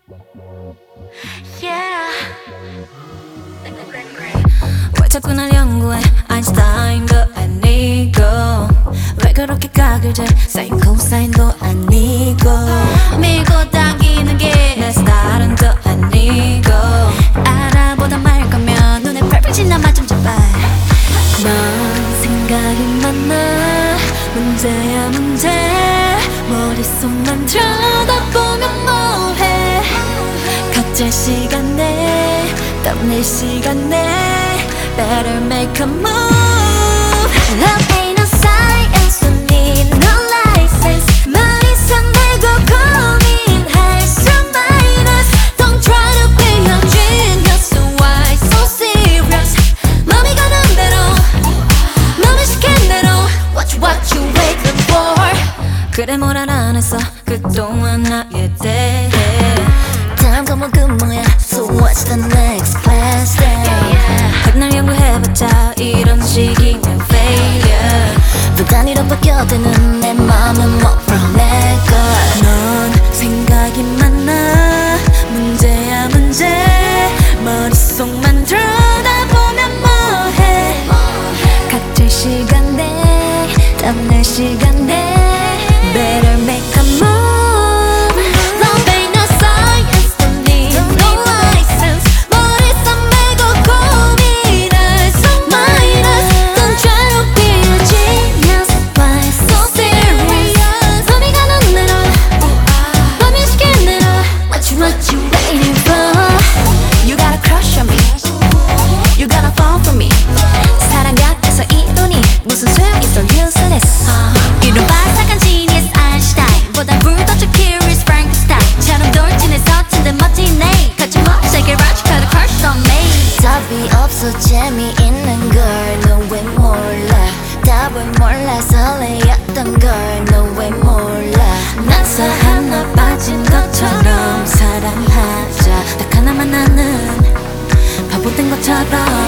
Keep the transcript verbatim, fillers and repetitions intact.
Yeah. 왜 자꾸 날 연구해 아인슈타인도 아니고 왜 그렇게 각을 재 사인 코사인도 아니고 밀고 당기는 게 내 스타일은 또 아니고 알아보다 말 거면 눈에 펄펄 나만 좀 잡아 넌 생각이 많아 문제야 문제 머릿속만 들여다보면 뭐해 각자 시간에 땀낼 시간에 Better make a move Love ain't no science Don't need no license 머리선 내고 고민할수록 minus Don't try to be a genius So why so serious 맘이 가는 대로 맘이 시킨 대로 Watch what you waiting for 그래 뭘 안 했어 그동안 나에 대해 다음 과목 그 뭐야 So what's the next class then 백날 연구해봤자 이런 식이면 failure 또 단위로 바뀌어드는 내 맘은 뭐 from 내걸 넌 생각이 많아 문제야 문제 머릿속만 들여다보면 뭐해 각질 시간에 땀날 시간에 Better make a move Love ain't no science Don't need no license 머리선 메고 고민할 so minus Don't try to be a genius Why so serious 맘이 가는 대로 맘이 시킨 대로 What you what you waiting for You got a crush on me You gotta fall for me 사랑 같아서 이론이 무슨 소용있어 useless 이런 바삭한 genius 아인슈타인 보다 불도저 curious Frankenstein처럼 돌진해 서툰데 멋지네 거침없이 garage crush on me 답이 없어 재미있는 걸 너 왜 몰라 답을 몰라 설레였던 걸 너 왜 몰라 난서 하나 빠진 것처럼 사랑하자 딱 하나만 아는 바보 된 것처럼